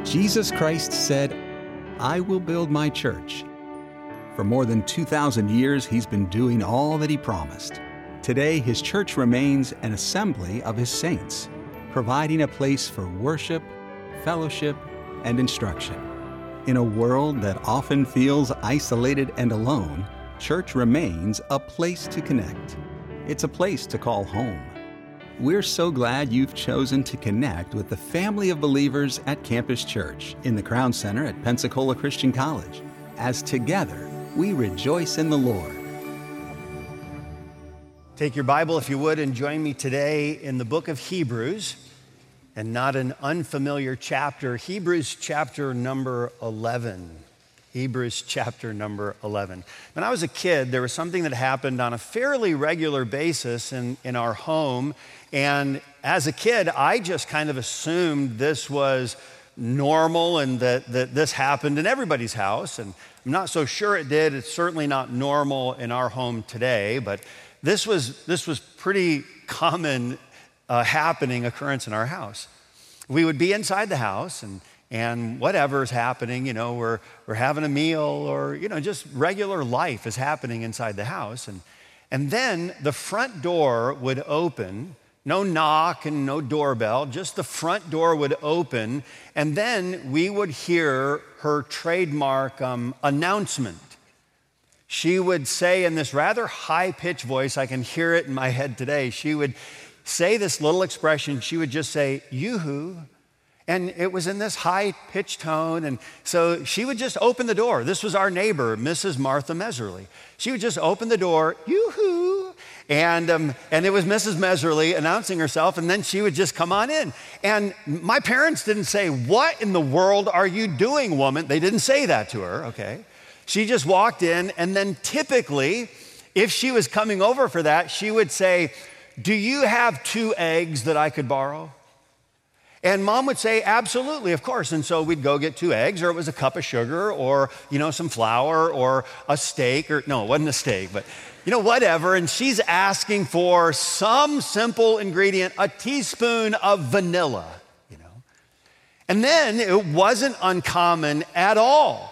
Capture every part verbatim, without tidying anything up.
Jesus Christ said, "I will build my church." For more than two thousand years, he's been doing all that he promised. Today, his church remains an assembly of his saints, providing a place for worship, fellowship, and instruction. In a world that often feels isolated and alone, church remains a place to connect. It's a place to call home. We're so glad you've chosen to connect with the family of believers at Campus Church in the Crown Center at Pensacola Christian College, as together we rejoice in the Lord. Take your Bible, if you would, and join me today in the book of Hebrews, and not an unfamiliar chapter, Hebrews chapter number eleven. Hebrews chapter number eleven. When I was a kid, there was something that happened on a fairly regular basis in, in our home. And as a kid, I just kind of assumed this was normal and that, that this happened in everybody's house. And I'm not so sure it did. It's certainly not normal in our home today, but this was, this was pretty common uh, happening occurrence in our house. We would be inside the house and And whatever's happening, you know, we're, we're having a meal or, you know, just regular life is happening inside the house. And, and then the front door would open, no knock and no doorbell, just the front door would open. And then we would hear her trademark um, announcement. She would say in this rather high-pitched voice, I can hear it in my head today, she would say this little expression, she would just say, "Yoo-hoo." And it was in this high-pitched tone, and so she would just open the door. This was our neighbor, Missus Martha Meserly. She would just open the door, "Yoo-hoo," and, um, and it was Missus Meserly announcing herself, and then she would just come on in. And my parents didn't say, "What in the world are you doing, woman?" They didn't say that to her, okay? She just walked in, and then typically, if she was coming over for that, she would say, "Do you have two eggs that I could borrow?" And Mom would say, "Absolutely, of course." And so we'd go get two eggs, or it was a cup of sugar, or, you know, some flour, or a steak, or no, it wasn't a steak, but, you know, whatever. And she's asking for some simple ingredient, a teaspoon of vanilla, you know. And then it wasn't uncommon at all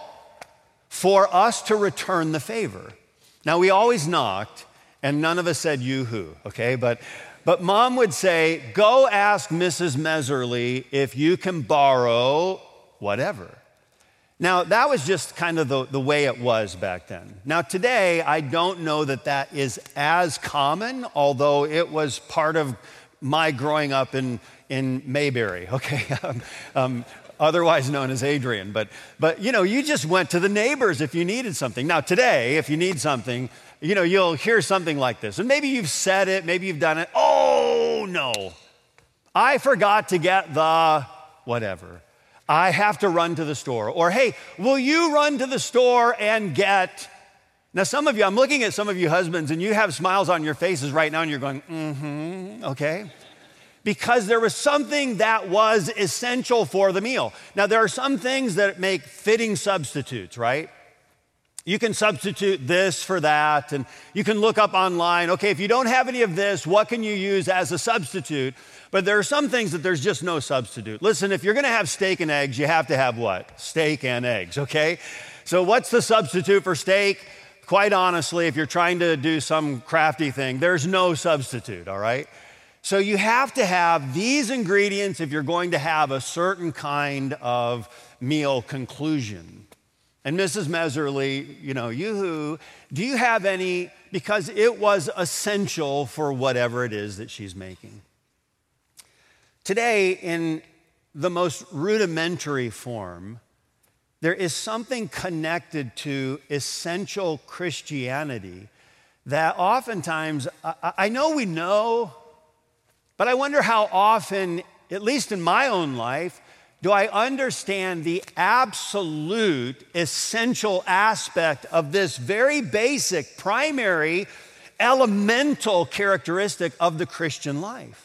for us to return the favor. Now, we always knocked, and none of us said "Yoo-hoo," okay? But But Mom would say, "Go ask Missus Meserly if you can borrow whatever." Now, that was just kind of the, the way it was back then. Now, today, I don't know that that is as common, although it was part of my growing up in, in Mayberry, okay? um, um, otherwise known as Adrian. But, but, you know, you just went to the neighbors if you needed something. Now, today, if you need something, you know, you'll hear something like this. And maybe you've said it, maybe you've done it. "Oh, no, I forgot to get the whatever. I have to run to the store." Or, "Hey, will you run to the store and get..." Now, some of you, I'm looking at some of you husbands, and you have smiles on your faces right now, and you're going, mm-hmm, okay. Because there was something that was essential for the meal. Now, there are some things that make fitting substitutes, right? You can substitute this for that, and you can look up online, okay, if you don't have any of this, what can you use as a substitute? But there are some things that there's just no substitute. Listen, if you're gonna have steak and eggs, you have to have what? Steak and eggs, okay? So what's the substitute for steak? Quite honestly, if you're trying to do some crafty thing, there's no substitute, all right? So you have to have these ingredients if you're going to have a certain kind of meal conclusion. And Missus Meserly, you know, "Yoo-hoo, do you have any?" Because it was essential for whatever it is that she's making. Today, in the most rudimentary form, there is something connected to essential Christianity that oftentimes, I, I know we know, but I wonder how often, at least in my own life, do I understand the absolute essential aspect of this very basic, primary, elemental characteristic of the Christian life?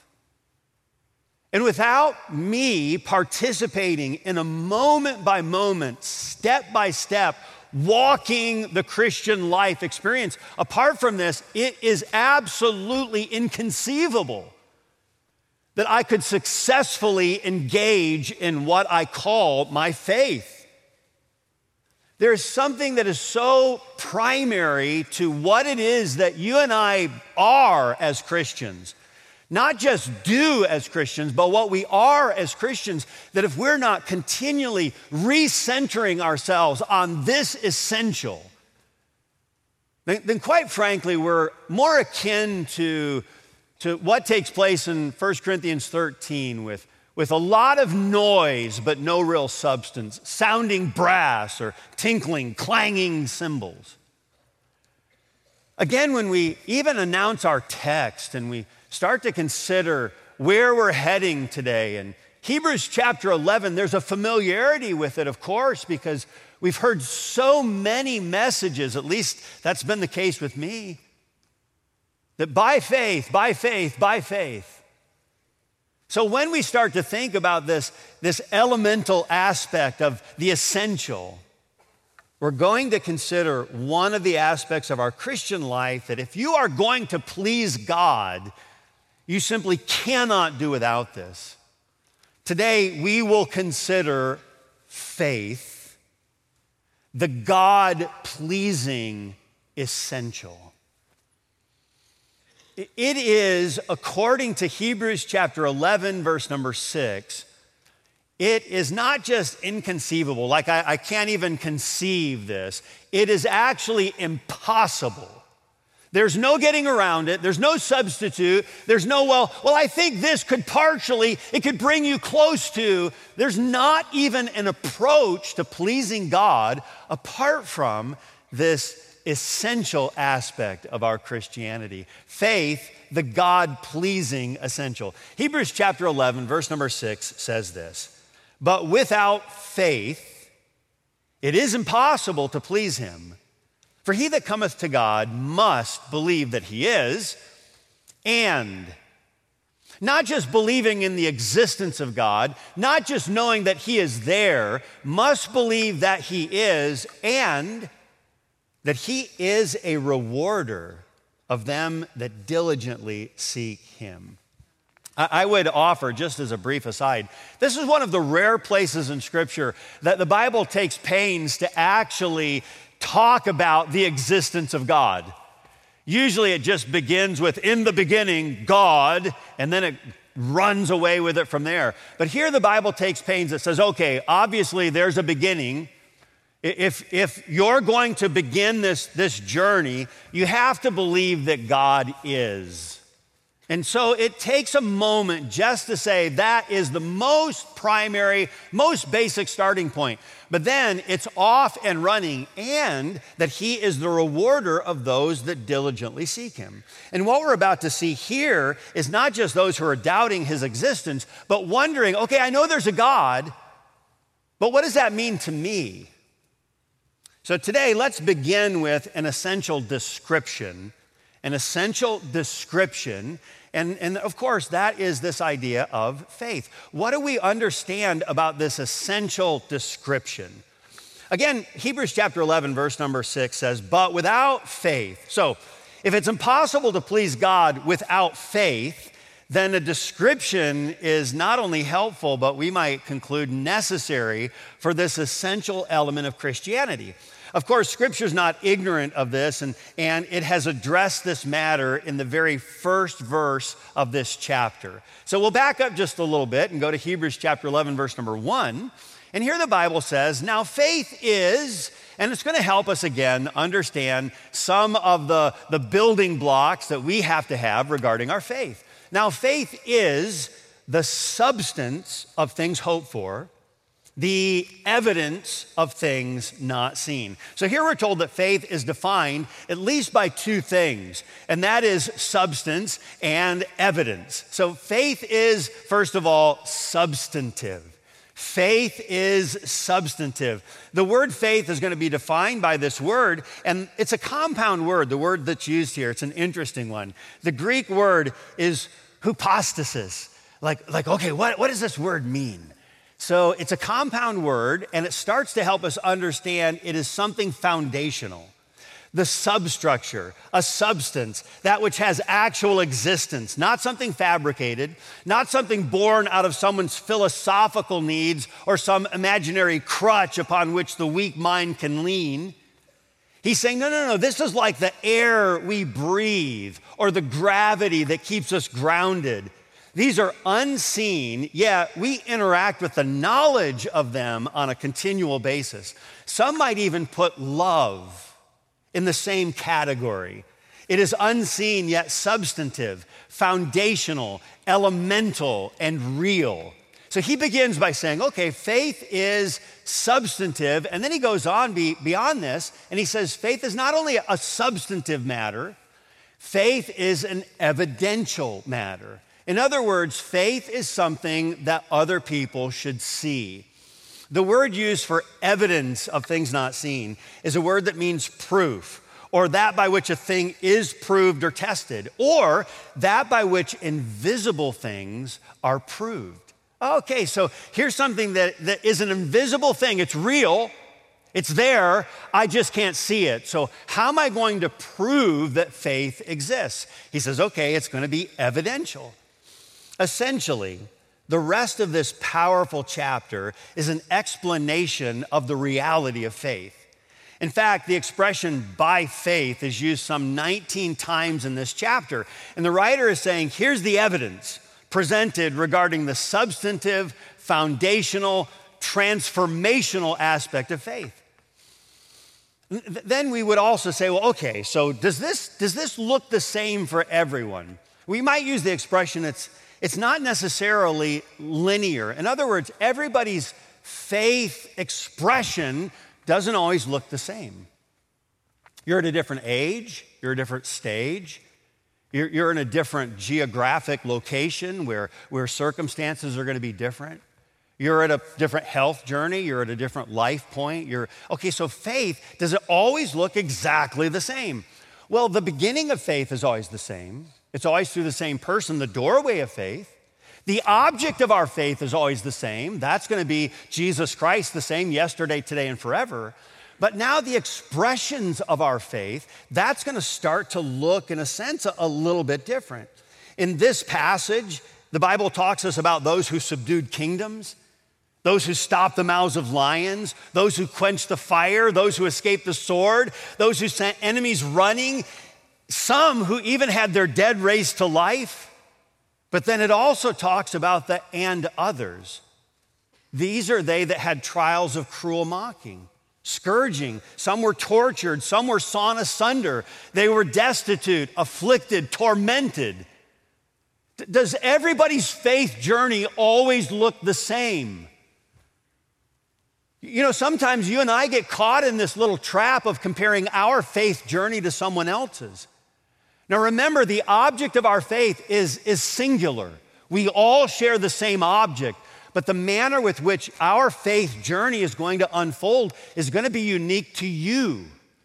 And without me participating in a moment by moment, step by step, walking the Christian life experience, apart from this, it is absolutely inconceivable that I could successfully engage in what I call my faith. There's something that is so primary to what it is that you and I are as Christians. Not just do as Christians, but what we are as Christians, that if we're not continually recentering ourselves on this essential, then, then quite frankly, we're more akin to, to what takes place in First Corinthians thirteen with with a lot of noise, but no real substance, sounding brass or tinkling, clanging cymbals. Again, when we even announce our text and we start to consider where we're heading today, in Hebrews chapter eleven, there's a familiarity with it, of course, because we've heard so many messages, at least that's been the case with me, that by faith, by faith, by faith. So when we start to think about this, this elemental aspect of the essential, we're going to consider one of the aspects of our Christian life that if you are going to please God, you simply cannot do without this. Today, we will consider faith, the God-pleasing essential. It is, according to Hebrews chapter eleven, verse number six, it is not just inconceivable, like I, I can't even conceive this. It is actually impossible. There's no getting around it. There's no substitute. There's no, well, well, I think this could partially, it could bring you close to. There's not even an approach to pleasing God apart from this essential aspect of our Christianity. Faith, the God-pleasing essential. Hebrews chapter eleven, verse number six says this, "But without faith, it is impossible to please him. For he that cometh to God must believe that he is, and not just believing in the existence of God, not just knowing that he is there, must believe that he is, and that he is a rewarder of them that diligently seek him." I would offer, just as a brief aside, this is one of the rare places in Scripture that the Bible takes pains to actually talk about the existence of God. Usually it just begins with, in the beginning, God, and then it runs away with it from there. But here the Bible takes pains. It says, okay, obviously there's a beginning. If, if you're going to begin this, this journey, you have to believe that God is. And so it takes a moment just to say that is the most primary, most basic starting point. But then it's off and running, and that he is the rewarder of those that diligently seek him. And what we're about to see here is not just those who are doubting his existence, but wondering, okay, I know there's a God, but what does that mean to me? So today, let's begin with an essential description, an essential description, and, and of course, that is this idea of faith. What do we understand about this essential description? Again, Hebrews chapter eleven, verse number six says, "But without faith." So if it's impossible to please God without faith, then a description is not only helpful, but we might conclude necessary for this essential element of Christianity. Of course, Scripture's not ignorant of this, and, and it has addressed this matter in the very first verse of this chapter. So we'll back up just a little bit and go to Hebrews chapter eleven, verse number one. And here the Bible says, "Now faith is," and it's going to help us again understand some of the, the building blocks that we have to have regarding our faith. Now, faith is the substance of things hoped for, the evidence of things not seen. So here we're told that faith is defined at least by two things, and that is substance and evidence. So faith is, first of all, substantive. Faith is substantive. The word faith is going to be defined by this word, and it's a compound word, the word that's used here. It's an interesting one. The Greek word is hypostasis. Like, like okay, what, what does this word mean? So it's a compound word, and it starts to help us understand it is something foundational. the substructure, a substance, that which has actual existence, not something fabricated, not something born out of someone's philosophical needs or some imaginary crutch upon which the weak mind can lean. He's saying, no, no, no, this is like the air we breathe or the gravity that keeps us grounded. These are unseen, yet we interact with the knowledge of them on a continual basis. Some might even put love in the same category. It is unseen yet substantive, foundational, elemental, and real. So he begins by saying, okay, faith is substantive, and then he goes on be, beyond this, and he says faith is not only a substantive matter, faith is an evidential matter. In other words, faith is something that other people should see. The word used for evidence of things not seen is a word that means proof, or that by which a thing is proved or tested, or that by which invisible things are proved. Okay, so here's something that, that is an invisible thing. It's real, it's there, I just can't see it. So how am I going to prove that faith exists? He says, okay, it's going to be evidential. Essentially, the rest of this powerful chapter is an explanation of the reality of faith. In fact, the expression by faith is used some nineteen times in this chapter. And the writer is saying, here's the evidence presented regarding the substantive, foundational, transformational aspect of faith. Then we would also say, well, okay, so does this, does this look the same for everyone? We might use the expression, it's It's not necessarily linear. In other words, everybody's faith expression doesn't always look the same. You're at a different age, you're at a different stage, you're, you're in a different geographic location where, where circumstances are going to be different. You're at a different health journey, you're at a different life point. You're okay, so faith, does it always look exactly the same? Well, the beginning of faith is always the same. It's always through the same person, the doorway of faith. The object of our faith is always the same. That's going to be Jesus Christ, the same yesterday, today, and forever. But now the expressions of our faith, that's going to start to look, in a sense, a, a little bit different. In this passage, the Bible talks to us about those who subdued kingdoms, those who stopped the mouths of lions, those who quenched the fire, those who escaped the sword, those who sent enemies running, some who even had their dead raised to life. But then it also talks about the and others. These are they that had trials of cruel mocking, scourging. Some were tortured, some were sawn asunder. They were destitute, afflicted, tormented. Does everybody's faith journey always look the same? You know, sometimes you and I get caught in this little trap of comparing our faith journey to someone else's. Now remember, the object of our faith is, is singular. We all share the same object, but the manner with which our faith journey is going to unfold is going to be unique to you.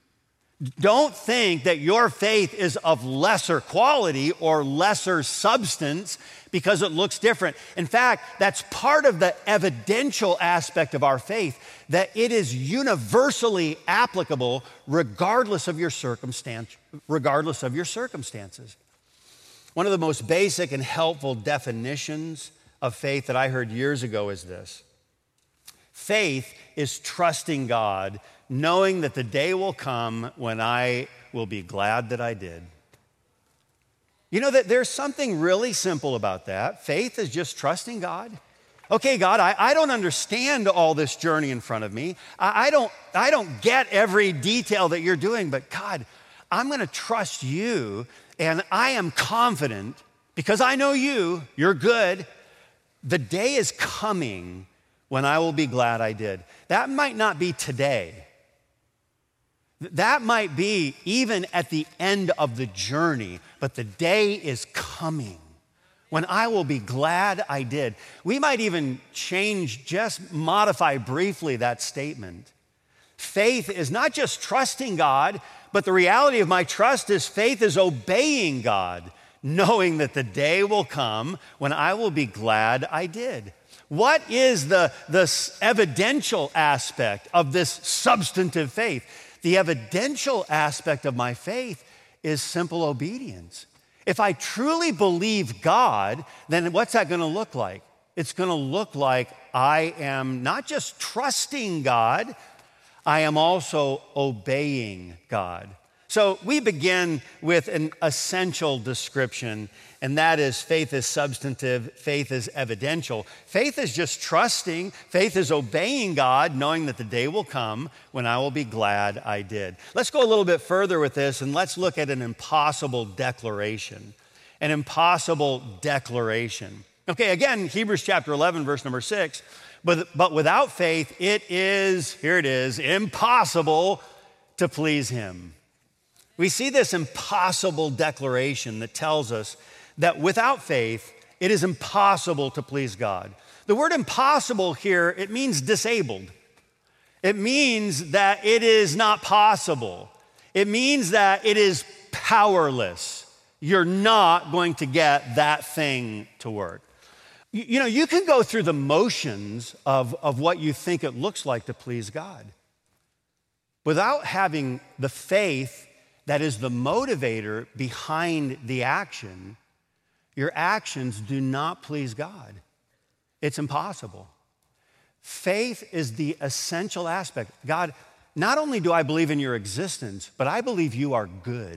Don't think that your faith is of lesser quality or lesser substance because it looks different. In fact, that's part of the evidential aspect of our faith, that it is universally applicable regardless of your circumstance, regardless of your circumstances. One of the most basic and helpful definitions of faith that I heard years ago is this: faith is trusting God, knowing that the day will come when I will be glad that I did. You know that there's something really simple about that. Faith is just trusting God. Okay, God, I, I don't understand all this journey in front of me. I, I, don't, I don't get every detail that you're doing, but God, I'm going to trust you, and I am confident, because I know you, you're good. The day is coming when I will be glad I did. That might not be today. That might be even at the end of the journey, but the day is coming when I will be glad I did. We might even change, just modify briefly that statement. Faith is not just trusting God, but the reality of my trust is faith is obeying God, knowing that the day will come when I will be glad I did. What is the, the evidential aspect of this substantive faith? The evidential aspect of my faith is simple obedience. If I truly believe God, then what's that going to look like? It's going to look like I am not just trusting God, I am also obeying God. So we begin with an essential description, and that is faith is substantive, faith is evidential. Faith is just trusting, faith is obeying God, knowing that the day will come when I will be glad I did. Let's go a little bit further with this, and let's look at an impossible declaration. An impossible declaration. Okay, again, Hebrews chapter eleven, verse number six, but, but without faith, it is, here it is, impossible to please him. We see this impossible declaration that tells us that without faith, it is impossible to please God. The word impossible here, it means disabled. It means that it is not possible. It means that it is powerless. You're not going to get that thing to work. You, you know, you can go through the motions of, of what you think it looks like to please God. Without having the faith that is the motivator behind the action, your actions do not please God. It's impossible. Faith is the essential aspect. God, not only do I believe in your existence, but I believe you are good.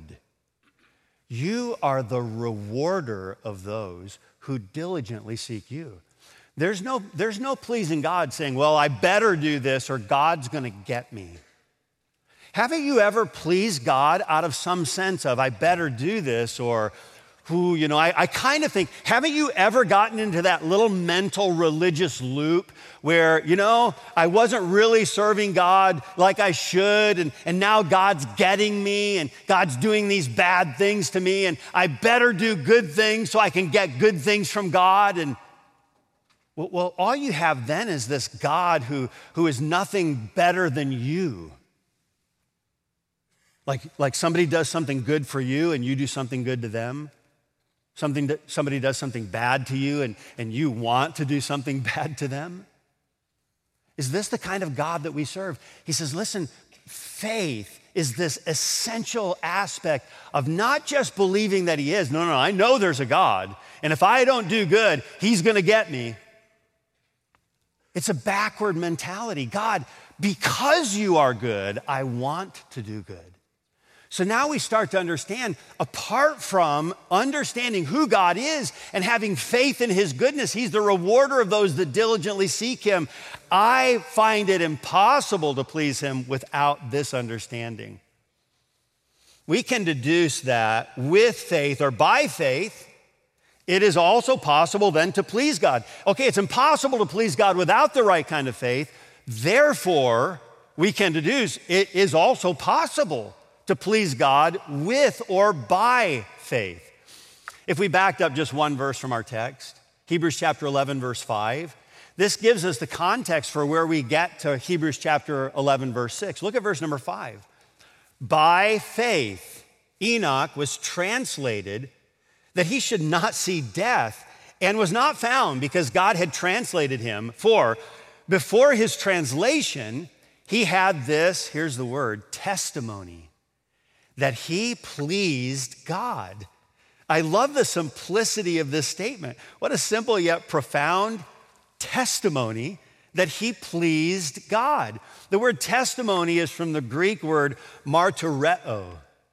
You are the rewarder of those who diligently seek you. There's no, there's no pleasing God saying, well, I better do this or God's gonna get me. Haven't you ever pleased God out of some sense of, I better do this, or who, you know, I, I kind of think, haven't you ever gotten into that little mental religious loop where, you know, I wasn't really serving God like I should, and, and now God's getting me, and God's doing these bad things to me, and I better do good things so I can get good things from God, and well, well all you have then is this God who, who is nothing better than you. Like, like somebody does something good for you and you do something good to them. Something that, somebody does something bad to you and, and you want to do something bad to them. Is this the kind of God that we serve? He says, listen, faith is this essential aspect of not just believing that he is. No, no, no, I know there's a God. And if I don't do good, he's going to get me. It's a backward mentality. God, because you are good, I want to do good. So now we start to understand, apart from understanding who God is and having faith in his goodness, he's the rewarder of those that diligently seek him. I find it impossible to please him without this understanding. We can deduce that with faith or by faith, it is also possible then to please God. Okay, it's impossible to please God without the right kind of faith. Therefore, we can deduce it is also possible to please God with or by faith. If we backed up just one verse from our text, Hebrews chapter eleven, verse five, this gives us the context for where we get to Hebrews chapter eleven, verse six. Look at verse number five. By faith, Enoch was translated that he should not see death and was not found because God had translated him. For before his translation, he had this, here's the word, testimony, that he pleased God. I love the simplicity of this statement. What a simple yet profound testimony that he pleased God. The word testimony is from the Greek word martyreo.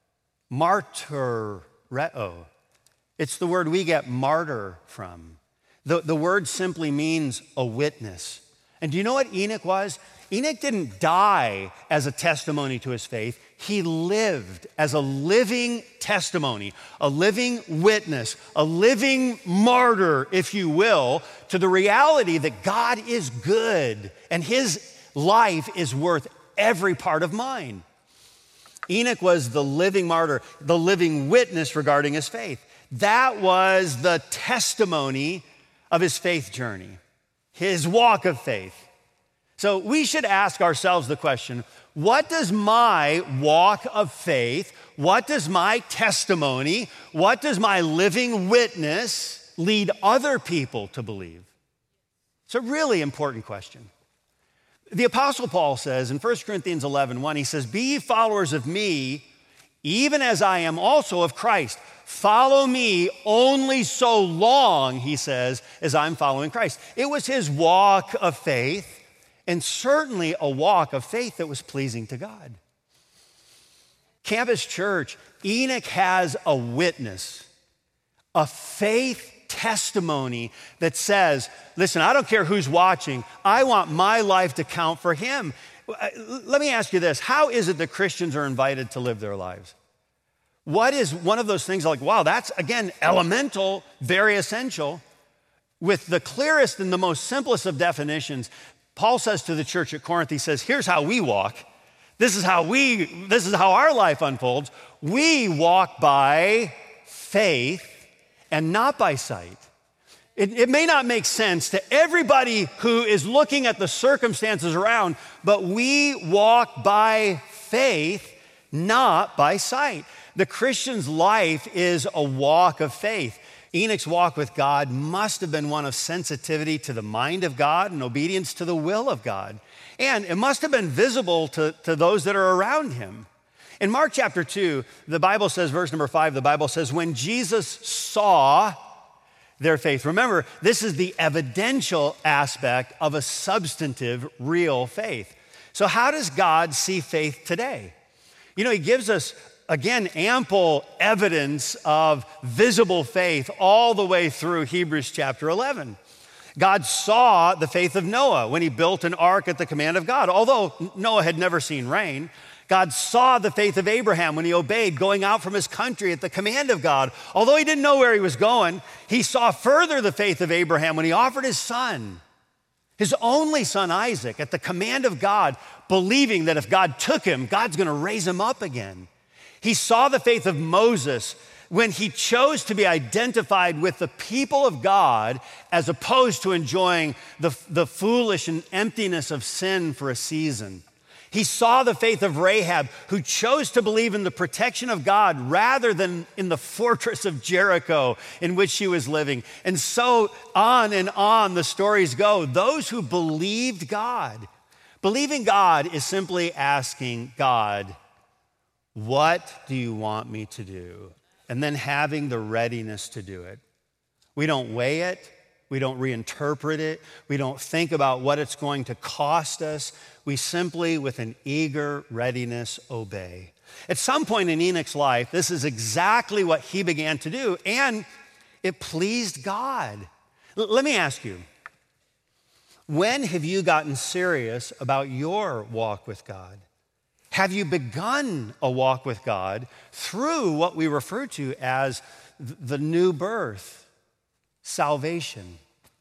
Martyreo. It's the word we get martyr from. The, the word simply means a witness. And do you know what Enoch was? Enoch didn't die as a testimony to his faith. He lived as a living testimony, a living witness, a living martyr, if you will, to the reality that God is good and his life is worth every part of mine. Enoch was the living martyr, the living witness regarding his faith. That was the testimony of his faith journey, his walk of faith. So we should ask ourselves the question, what does my walk of faith, what does my testimony, what does my living witness lead other people to believe? It's a really important question. The Apostle Paul says in First Corinthians eleven one, he says, "Be ye followers of me, even as I am also of Christ. Follow me only so long," he says, "as I'm following Christ." It was his walk of faith, and certainly a walk of faith that was pleasing to God. Campus Church, Enoch has a witness, a faith testimony that says, listen, I don't care who's watching. I want my life to count for him. Let me ask you this. How is it that Christians are invited to live their lives? What is one of those things like, wow, that's, again, elemental, very essential. With the clearest and the most simplest of definitions, Paul says to the church at Corinth, he says, here's how we walk. This is how we, this is how our life unfolds. We walk by faith and not by sight. It, it may not make sense to everybody who is looking at the circumstances around, but we walk by faith, not by sight. The Christian's life is a walk of faith. Enoch's walk with God must have been one of sensitivity to the mind of God and obedience to the will of God. And it must have been visible to, to those that are around him. In Mark chapter two, the Bible says, verse number five, the Bible says, when Jesus saw their faith. Remember, this is the evidential aspect of a substantive, real faith. So how does God see faith today? You know, he gives us, again, ample evidence of visible faith all the way through Hebrews chapter eleven. God saw the faith of Noah when he built an ark at the command of God. Although Noah had never seen rain, God saw the faith of Abraham when he obeyed going out from his country at the command of God. Although he didn't know where he was going, he saw further the faith of Abraham when he offered his son, his only son Isaac, at the command of God, believing that if God took him, God's going to raise him up again. He saw the faith of Moses when he chose to be identified with the people of God as opposed to enjoying the, the foolish and emptiness of sin for a season. He saw the faith of Rahab, who chose to believe in the protection of God rather than in the fortress of Jericho in which she was living. And so on and on the stories go. Those who believed God. Believing God is simply asking God, what do you want me to do? And then having the readiness to do it. We don't weigh it. We don't reinterpret it. We don't think about what it's going to cost us. We simply, with an eager readiness, obey. At some point in Enoch's life, this is exactly what he began to do, and it pleased God. L- let me ask you, when have you gotten serious about your walk with God? Have you begun a walk with God through what we refer to as the new birth, salvation?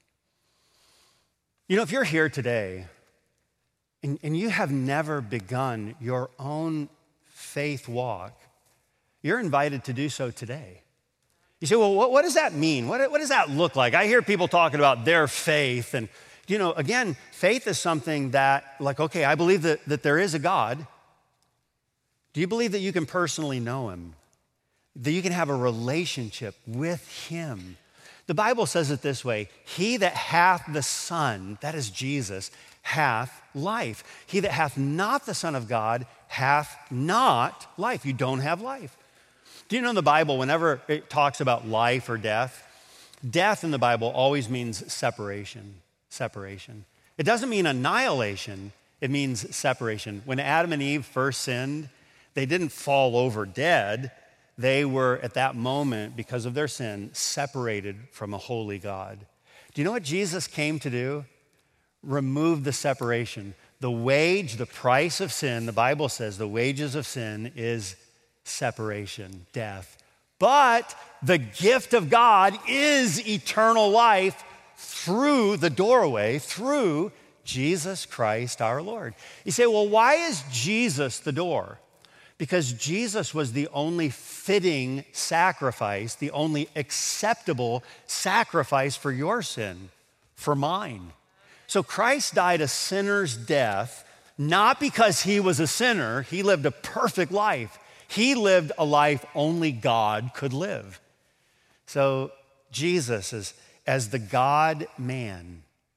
You know, if you're here today and, and you have never begun your own faith walk, you're invited to do so today. You say, well, what, what does that mean? What, what does that look like? I hear people talking about their faith. And, you know, again, faith is something that, like, okay, I believe that, that there is a God. Do you believe that you can personally know him? That you can have a relationship with him? The Bible says it this way, he that hath the Son, that is Jesus, hath life. He that hath not the Son of God hath not life. You don't have life. Do you know in the Bible, whenever it talks about life or death, death in the Bible always means separation, separation. It doesn't mean annihilation, it means separation. When Adam and Eve first sinned, they didn't fall over dead. They were, at that moment, because of their sin, separated from a holy God. Do you know what Jesus came to do? Remove the separation. The wage, the price of sin, the Bible says the wages of sin is separation, death. But the gift of God is eternal life through the doorway, through Jesus Christ our Lord. You say, well, why is Jesus the door? Because Jesus was the only fitting sacrifice, the only acceptable sacrifice for your sin, for mine. So Christ died a sinner's death, not because he was a sinner. He lived a perfect life. He lived a life only God could live. So Jesus, as, as the God-man,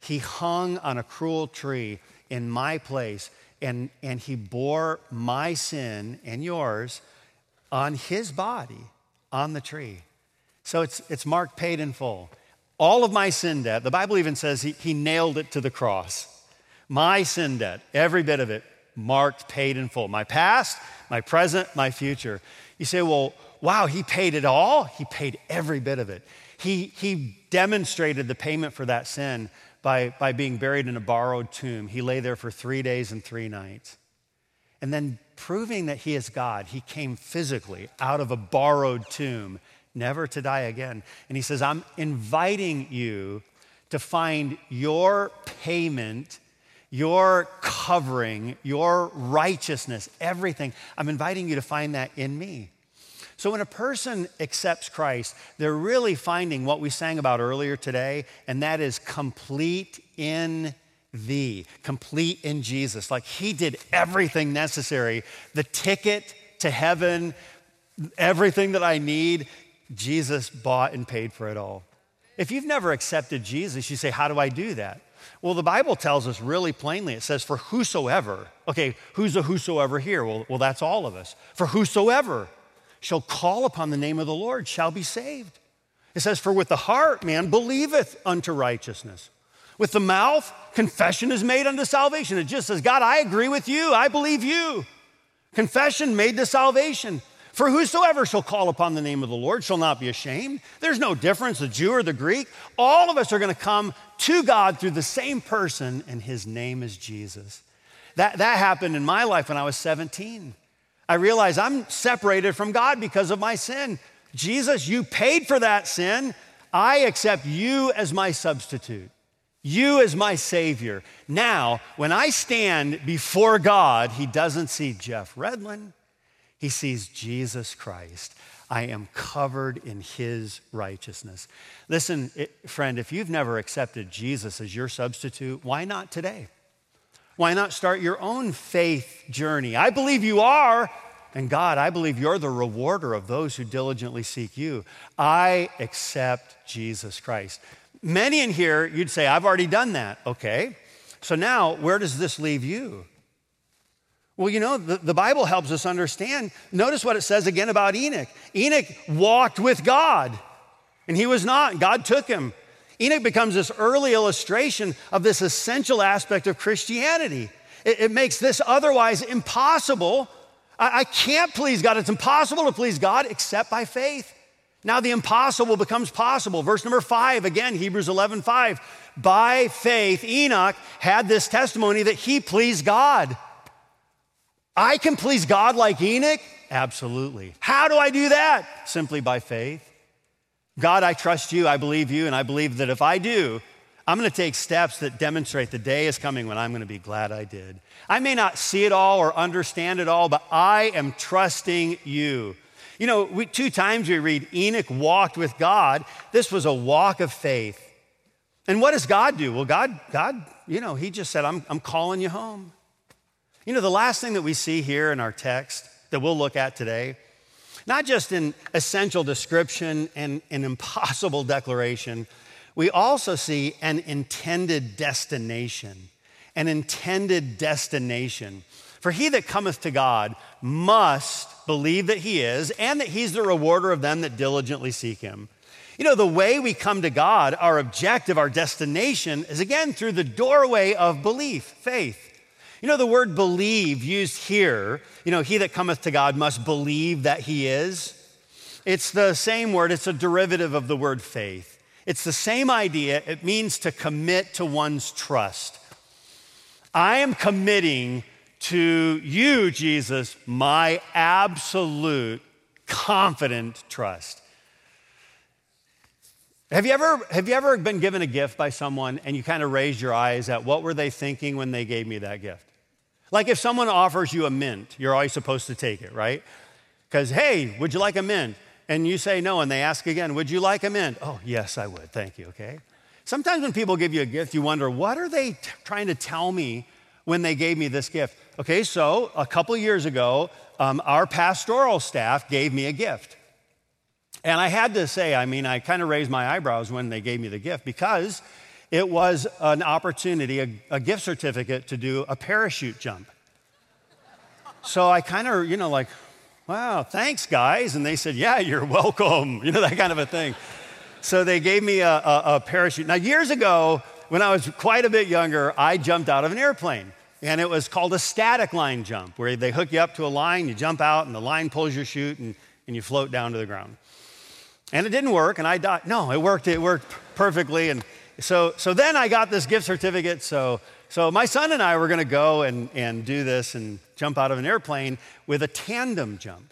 He hung on a cruel tree in my place, and, and he bore my sin and yours on his body on the tree. So it's, it's marked paid in full. All of my sin debt, the Bible even says he, he nailed it to the cross. My sin debt, every bit of it, marked paid in full. My past, my present, my future. You say, well, wow, he paid it all? He paid every bit of it. He, he demonstrated the payment for that sin by, by being buried in a borrowed tomb. He lay there for three days and three nights. And then proving that he is God, he came physically out of a borrowed tomb, never to die again. And he says, I'm inviting you to find your payment, your covering, your righteousness, everything. I'm inviting you to find that in me. So when a person accepts Christ, they're really finding what we sang about earlier today, and that is complete in thee, complete in Jesus. Like he did everything necessary, the ticket to heaven, everything that I need, Jesus bought and paid for it all. If you've never accepted Jesus, you say, how do I do that? Well, the Bible tells us really plainly. It says, for whosoever, okay, who's a whosoever here? Well, well, that's all of us. For whosoever shall call upon the name of the Lord shall be saved. It says, for with the heart man believeth unto righteousness. With the mouth, confession is made unto salvation. It just says, God, I agree with you. I believe you. Confession made to salvation. For whosoever shall call upon the name of the Lord shall not be ashamed. There's no difference, the Jew or the Greek. All of us are going to come to God through the same person, and his name is Jesus. That, that happened in my life when I was seventeen. I realized I'm separated from God because of my sin. Jesus, you paid for that sin. I accept you as my substitute, you as my Savior. Now, when I stand before God, he doesn't see Jeff Redlin. He sees Jesus Christ. I am covered in his righteousness. Listen, friend, if you've never accepted Jesus as your substitute, why not today? Why not start your own faith journey? I believe you are, and God, I believe you're the rewarder of those who diligently seek you. I accept Jesus Christ. Many in here, you'd say, I've already done that. Okay, so now where does this leave you? Well, you know, the, the Bible helps us understand. Notice what it says again about Enoch. Enoch walked with God, and he was not. God took him. Enoch becomes this early illustration of this essential aspect of Christianity. It, it makes this otherwise impossible. I, I can't please God. It's impossible to please God except by faith. Now the impossible becomes possible. Verse number five, again, Hebrews eleven five. By faith, Enoch had this testimony that he pleased God. I can please God like Enoch? Absolutely. How do I do that? Simply by faith. God, I trust you, I believe you, and I believe that if I do, I'm going to take steps that demonstrate the day is coming when I'm going to be glad I did. I may not see it all or understand it all, but I am trusting you. You know, we, two times we read Enoch walked with God. This was a walk of faith. And what does God do? Well, God, God, you know, he just said, I'm, I'm calling you home. You know, the last thing that we see here in our text that we'll look at today, not just an essential description and an impossible declaration, we also see an intended destination, an intended destination. For he that cometh to God must believe that he is, and that he's the rewarder of them that diligently seek him. You know, the way we come to God, our objective, our destination, is again through the doorway of belief, faith. You know, the word believe used here, you know, he that cometh to God must believe that he is. It's the same word, it's a derivative of the word faith. It's the same idea. It means to commit to one's trust. I am committing to you, Jesus, my absolute confident trust. Have you ever, have you ever been given a gift by someone and you kind of raised your eyes at what were they thinking when they gave me that gift? Like if someone offers you a mint, you're always supposed to take it, right? Because, hey, would you like a mint? And you say no, and they ask again, would you like a mint? Oh, yes, I would, thank you, okay? Sometimes when people give you a gift, you wonder, what are they t- trying to tell me when they gave me this gift? Okay, so a couple years ago, um, our pastoral staff gave me a gift. And I had to say, I mean, I kind of raised my eyebrows when they gave me the gift because it was an opportunity, a, a gift certificate to do a parachute jump. So I kind of, you know, like, wow, thanks, guys. And they said, yeah, you're welcome, you know, that kind of a thing. So they gave me a, a, a parachute. Now, years ago, when I was quite a bit younger, I jumped out of an airplane. And it was called a static line jump, where they hook you up to a line, you jump out, and the line pulls your chute, and, and you float down to the ground. And it didn't work, and I died. No, it worked. It worked perfectly. And so, so then I got this gift certificate. So, so my son and I were going to go and, and do this and jump out of an airplane with a tandem jump.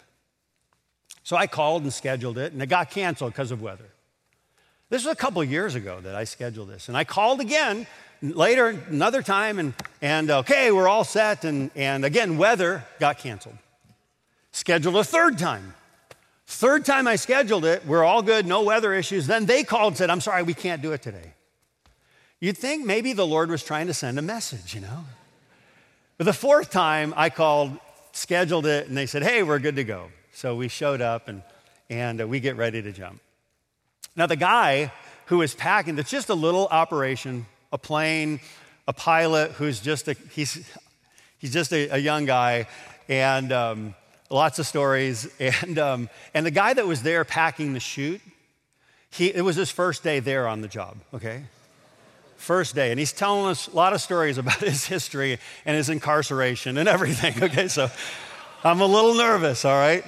So I called and scheduled it, and it got canceled because of weather. This was a couple of years ago that I scheduled this. And I called again later, another time, and, and okay, we're all set. And, and again, weather got canceled. Scheduled a third time. Third time I scheduled it, we're all good, no weather issues. Then they called and said, I'm sorry, we can't do it today. You'd think maybe the Lord was trying to send a message, you know? But the fourth time I called, scheduled it, and they said, hey, we're good to go. So we showed up, and, and uh, we get ready to jump. Now, the guy who is packing, it's just a little operation, a plane, a pilot who's just a, he's, he's just a, a young guy, and um, lots of stories. And, um, and the guy that was there packing the chute, he, it was his first day there on the job, okay? First day. And he's telling us a lot of stories about his history and his incarceration and everything, okay? So I'm a little nervous, all right?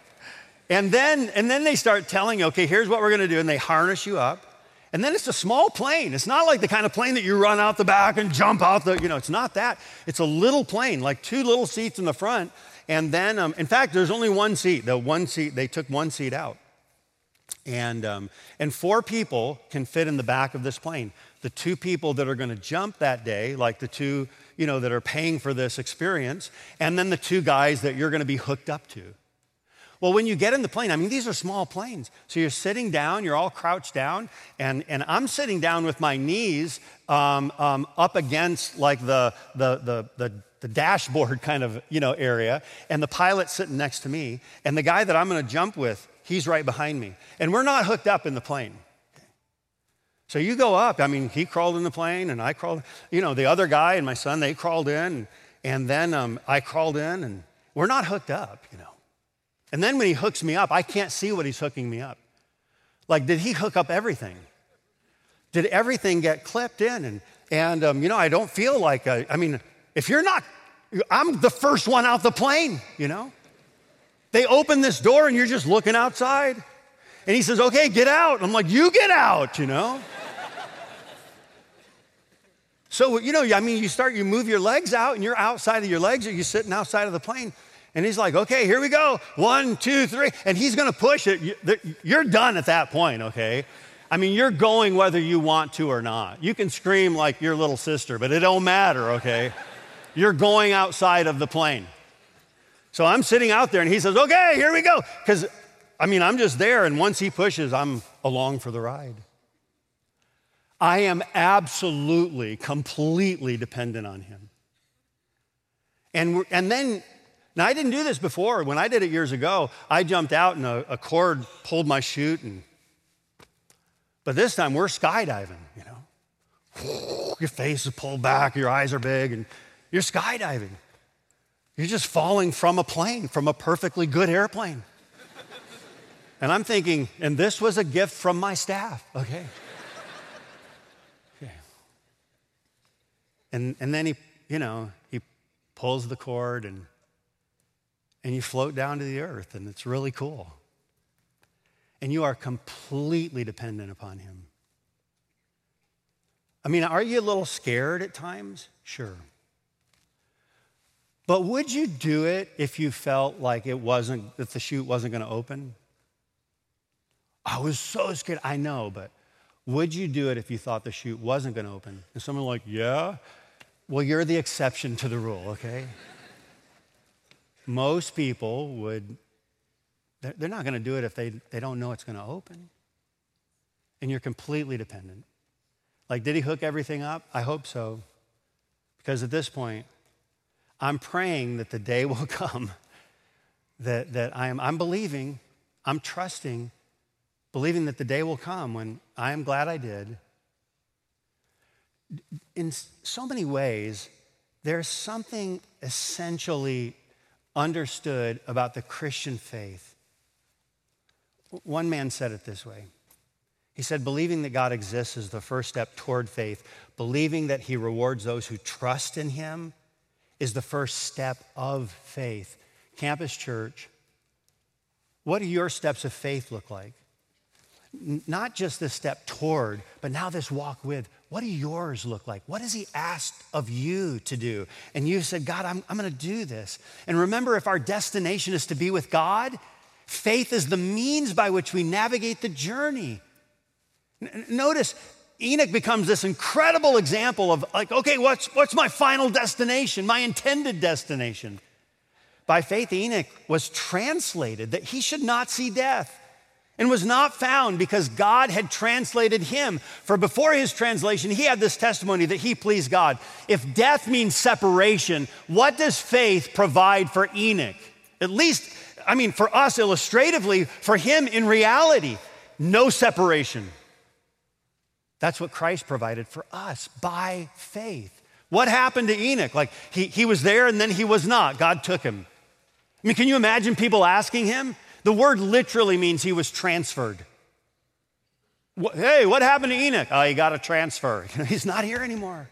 And then, and then they start telling you, okay, here's what we're gonna do, and they harness you up. And then it's a small plane. It's not like the kind of plane that you run out the back and jump out the, you know, it's not that. It's a little plane, like two little seats in the front. And then, um, in fact, there's only one seat. The one seat, they took one seat out. And, um, and four people can fit in the back of this plane. The two people that are gonna jump that day, like the two, you know, that are paying for this experience, and then the two guys that you're gonna be hooked up to. Well, when you get in the plane, I mean, these are small planes. So you're sitting down, you're all crouched down, and, and I'm sitting down with my knees um, um, up against like the, the, the, the, the dashboard kind of, you know, area, and the pilot's sitting next to me, and the guy that I'm gonna jump with, he's right behind me. And we're not hooked up in the plane. So you go up, I mean, he crawled in the plane, and I crawled, you know, the other guy and my son, they crawled in, and then um, I crawled in, and we're not hooked up, you know. And then when he hooks me up, I can't see what he's hooking me up. Like, did he hook up everything? Did everything get clipped in? And, and um, you know, I don't feel like, a, I mean, if you're not, I'm the first one out the plane, you know? They open this door and you're just looking outside. And he says, okay, get out. I'm like, you get out, you know? So, you know, I mean, you start, you move your legs out and you're outside of your legs, or you're sitting outside of the plane. And he's like, okay, here we go. One, two, three. And he's gonna push it. You're done at that point, okay? I mean, you're going whether you want to or not. You can scream like your little sister, but it don't matter, okay? You're going outside of the plane. So I'm sitting out there and he says, okay, here we go. Because, I mean, I'm just there, and once he pushes, I'm along for the ride. I am absolutely, completely dependent on him. And, and then, now I didn't do this before. When I did it years ago, I jumped out and a, a cord pulled my chute. And, but this time we're skydiving, you know. Your face is pulled back, your eyes are big, and you're skydiving. You're just falling from a plane, from a perfectly good airplane. And I'm thinking, and this was a gift from my staff, okay? Okay. And, and then he, you know, he pulls the cord, and, and you float down to the earth, and it's really cool. And you are completely dependent upon him. I mean, are you a little scared at times? Sure. But would you do it if you felt like it wasn't, that the chute wasn't gonna open? I was so scared, I know, but would you do it if you thought the chute wasn't gonna open? And someone like, yeah? Well, you're the exception to the rule, okay? Most people would, they're not gonna do it if they, they don't know it's gonna open. And you're completely dependent. Like, did he hook everything up? I hope so. Because at this point, I'm praying that the day will come that, that I am, I'm believing, I'm trusting, believing that the day will come when I am glad I did, In so many ways, there's something essentially understood about the Christian faith. One man said it this way. He said, believing that God exists is the first step toward faith. Believing that he rewards those who trust in him is the first step of faith. Campus Church, what do your steps of faith look like? Not just this step toward, but now this walk with. What do yours look like? What has he asked of you to do? And you said, God, I'm, I'm going to do this. And remember, if our destination is to be with God, faith is the means by which we navigate the journey. N- notice, Enoch becomes this incredible example of like, okay, what's, what's my final destination, my intended destination? By faith, Enoch was translated that he should not see death, and was not found because God had translated him. For before his translation, he had this testimony that he pleased God. If death means separation, what does faith provide for Enoch? At least, I mean, for us illustratively, for him in reality, no separation. That's what Christ provided for us by faith. What happened to Enoch? Like he, he was there and then he was not. God took him. I mean, can you imagine people asking him? The word literally means he was transferred. Hey, what happened to Enoch? Oh, he got a transfer. He's not here anymore.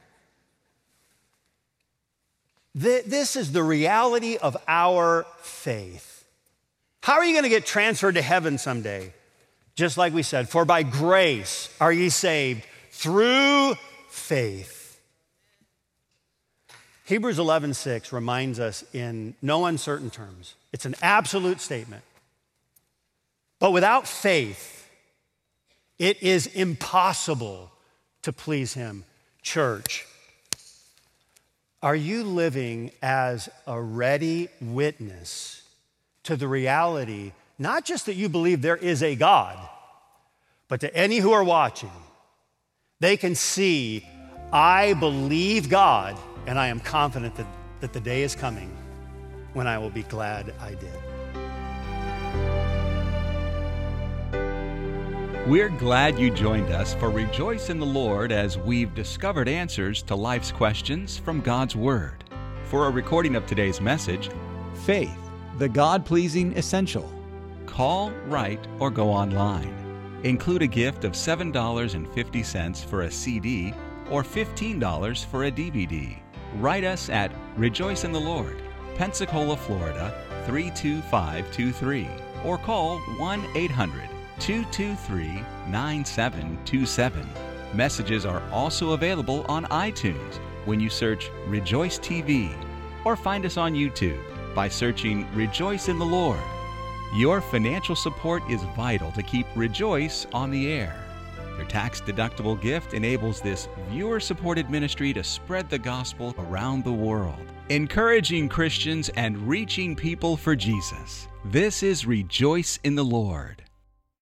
This is the reality of our faith. How are you going to get transferred to heaven someday? Just like we said, for by grace are ye saved through faith. Hebrews eleven six reminds us in no uncertain terms. It's an absolute statement. But without faith, it is impossible to please him. Church, are you living as a ready witness to the reality, not just that you believe there is a God, but to any who are watching, they can see, I believe God, and I am confident that, that the day is coming when I will be glad I did. We're glad you joined us for Rejoice in the Lord as we've discovered answers to life's questions from God's Word. For a recording of today's message, Faith, the God-pleasing essential, call, write, or go online. Include a gift of seven dollars and fifty cents for a C D or fifteen dollars for a D V D. Write us at Rejoice in the Lord, Pensacola, Florida, three two five two three, or call one eight hundred two two three nine seven two seven. Messages are also available on iTunes when you search Rejoice T V, or find us on YouTube by searching Rejoice in the Lord. Your financial support is vital to keep Rejoice on the air. Your tax-deductible gift enables this viewer-supported ministry to spread the gospel around the world, encouraging Christians and reaching people for Jesus. This is Rejoice in the Lord.